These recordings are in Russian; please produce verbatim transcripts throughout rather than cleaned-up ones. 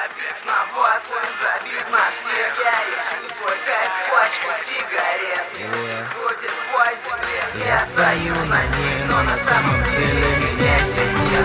Забив на вас, забив на всех. Я ищу свой кайф, пачка сигарет. Ходит по земле, я стою на ней, но на самом деле меня здесь нет.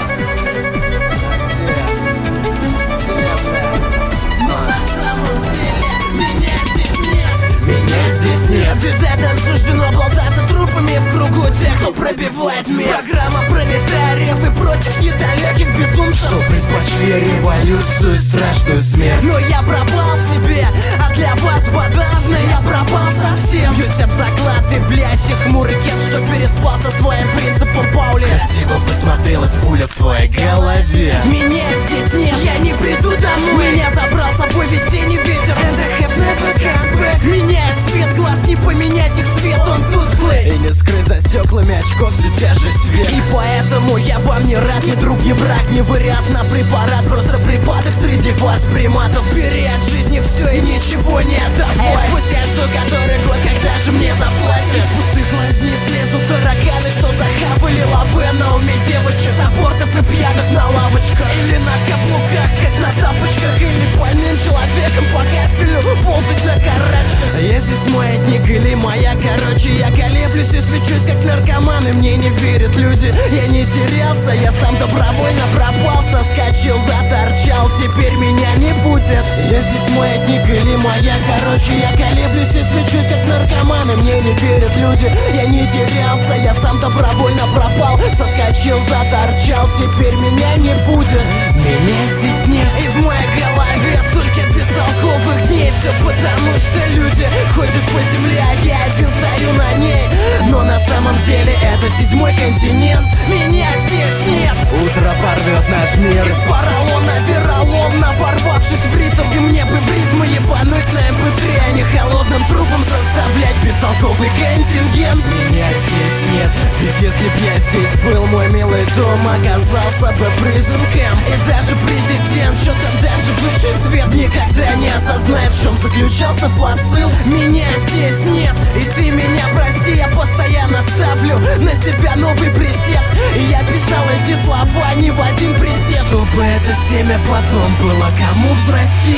Но на самом деле меня здесь нет. Меня здесь нет. Видать, нам суждено болтаться трупами в кругу тех, кто пробивает мир. Программа пролетариев и прочих недалеких безумцев, что предпочли революцию и страшную смерть. Но я пропал в себе, а для вас подавно я пропал совсем. Бьюсь об заклад, ты, блядь, и хмурый кент, что переспал со своим принципом Паули. Красиво посмотрелась пуля в твоей голове. Меня здесь нет, я не приду домой. Меня забрал с собой весенний ветер. And I have never come back. Меняет цвет глаз, не поменять их свет, он тусклый. И не скрыть за стеклами очков всю тяжесть век. И поэтому я вам не рад, ни друг, ни враг, ни вариант на препарат. Просто припадок среди вас, приматов. Бери от жизни все и ничего не отдавай. Пусть я жду который год, когда же мне заплатят. Из пустых лазни слезут тараканы, что захавали лавы на уме девочек, саппортов и пьяных на лавочках. Или на каблуках, как на тапочках. Или больным человеком по кафелю ползать на карачках. Я здесь маятник или моя, короче, я колеблюсь и свечусь как наркоман, и мне не верят люди. Я не терялся, я сам добровольно пропал, соскочил, заторчал, теперь меня не будет. Я здесь маятник или моя, короче, я колеблюсь и свечусь как наркоман, и мне не верят люди. Я не терялся, я сам добровольно пропал, соскочил, заторчал, теперь меня не будет. Меня здесь нет. И в моей голове столько бестолковых дней. Все потому, что люди ходят по земле, а я один стою на ней. Но на самом деле это седьмой континент. Меня здесь нет. Утро порвет наш мир. Из поролона вероломно ворвавшись в ритм. И мне бы в рифмы ебануть на эм пэ три, а не холодным трупом составлять бестолковый контингент. Меня здесь нет. Ведь если б я здесь был, мой милый дом оказался бы prison camp. И даже президент, что там даже высший свет, никогда не осознает, в чем заключался посыл. Меня здесь нет, и ты меня прости, я постоянно ставлю на себя новый пресет. И я писал эти слова не в один присед, чтобы это семя потом было кому взрасти.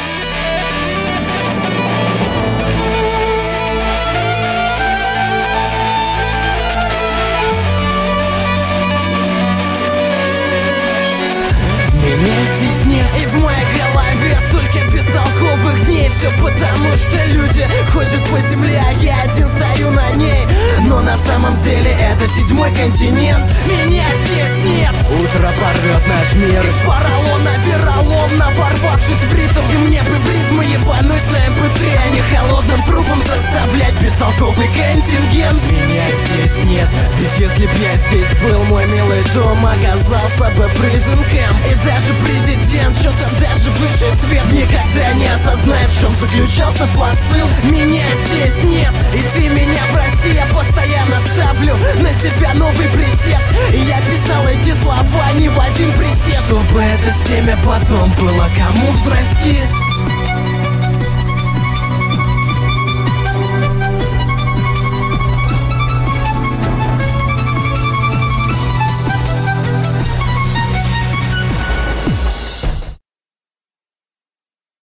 Меня здесь нет. И в моей голове столько бестолковых дней. Все потому, что люди ходят по земле, а я один стою на ней. Но на самом деле это седьмой континент. Меня здесь нет. Утро порвет наш мир. Из поролона вероломно ворвавшись в ритм. И мне бы в рифмы ебануть на эм пэ три, а не холодным трупом составлять бестолковый контингент. Меня здесь нет. Ведь если б я здесь был, мой милый дом оказался бы prison camp. И даже президент, что там даже высший свет, никогда не осознает, в чем заключался посыл. Меня здесь нет, и ты меня прости, я постоянно ставлю на себя новый пресет. И я писал эти слова не в один присед, чтобы это семя потом было кому взрасти.